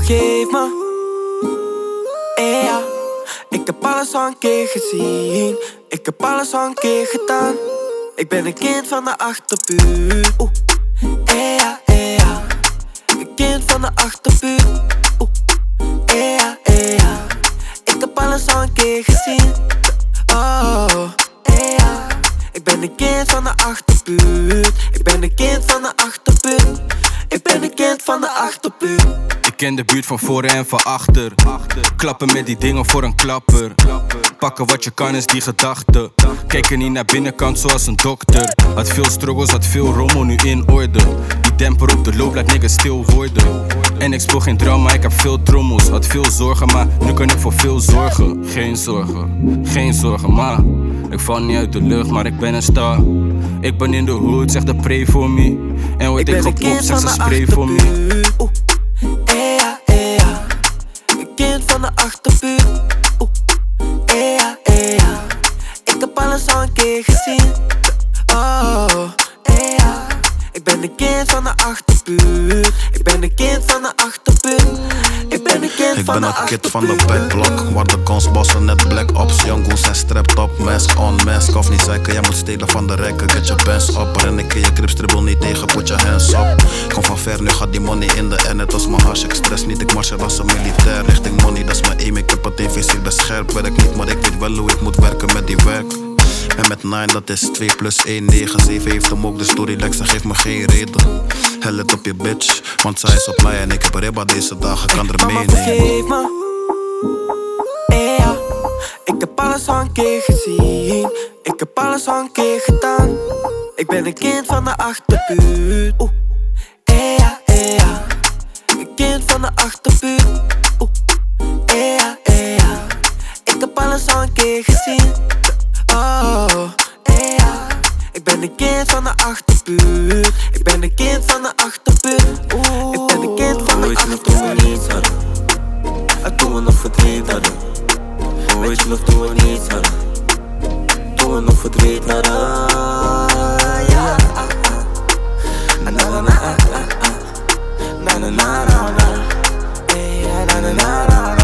vergeef me. Ja, ik heb alles al een keer gezien. Ik heb alles al een keer gedaan. Ik ben een kind van de achterbuurt. Ja, ja. Een kind van de achterbuurt. Ja, ja. Ik heb alles al een keer gezien. Oh, ja. Ik ben een kind van de achterbuurt. Ik ben een kind van de achterbuurt. Ik ben een kind van de achterbuurt. Ik ken de buurt van voren en van achter. Klappen met die dingen voor een klapper. Pakken wat je kan is die gedachte. Kijk er niet naar binnenkant zoals een dokter. Had veel struggles, had veel rommel, nu in orde. Die demper op de loop laat niggas stil worden. En ik speel geen drama, ik heb veel trommels. Had veel zorgen, maar nu kan ik voor veel zorgen. Geen zorgen, maar ik val niet uit de lucht, maar ik ben een star. Ik ben in de hood, zeg de pray for me. En word ik gepopt, zeg ze spray voor me. Ja, ja. Een kind van de achterbuurt. Ja, ja. Ik heb alles al een keer gezien. Oh, ja. Ik ben een kind van de achterbuurt. Ik ben een kind van de achterbuurt. Ik ben een kind van de achterbuurt. Ik ben een kid van de backblock, waar de gunsbossen net black ops. Young goons zijn strapped up, mask on, mask off. Niet zeiken, jij moet stelen van de rijken, get your bands up. Ren ik in je crips, dribbel niet tegen, put your hands up. Kom van ver, nu gaat die money in de air, net als mijn hash. Ik stress niet, ik marcheer als een militair. Richting money, dat is mijn aim, ik heb het TV-ziel best scherp. Werk niet, maar ik weet wel hoe ik moet werken met die werk. En met 9, dat is 2 + 1, 9. 7 heeft hem ook, dus doe relax, ze geeft me geen reden. Hel het op je bitch, want zij is op mij en ik heb ribba deze dagen, kan er Mama, meenemen. vergeef me. Ja, ik heb alles al een keer gezien. Ik heb alles al een keer gedaan. Ik ben een kind van de achterbuurt. Ja, ja. Een kind van de achterbuurt. Ja, ja. Ik heb alles al een keer gezien. Oh, ja. Ik ben een kind van de achterbuurt. Ik ben een kind van de achterbuurt. Ik ben een kind van de achterbuurt. Toen we nog verdriet hadden. Weet je nog toen we niets hadden. Toen we nog verdriet hadden. Ja. Na na na na na na na na na na na na na na.